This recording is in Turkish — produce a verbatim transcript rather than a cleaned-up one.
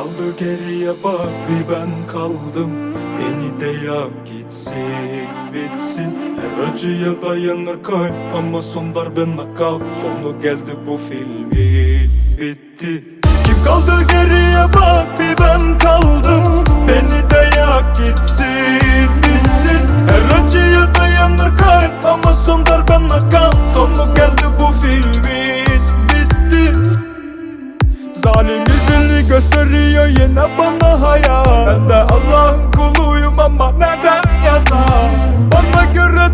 kaldı geriye bak, bir ben kaldım. Beni de yak gitsin bitsin. Her acıya dayanır kalp ama son darbe nakavt. Sonu geldi bu filmin, bitti. Kim kaldı geriye bak, bir ben kaldım. Beni de yak gitsin bitsin. Her acıya dayanır kalp ama son darbe nakavt. Sonu geldi bu filmin, bitti. Zalim yüzünü gösteriyor yine bana hayat. Ben de Allah'ın kuluyum ama neden yasak? Bana göre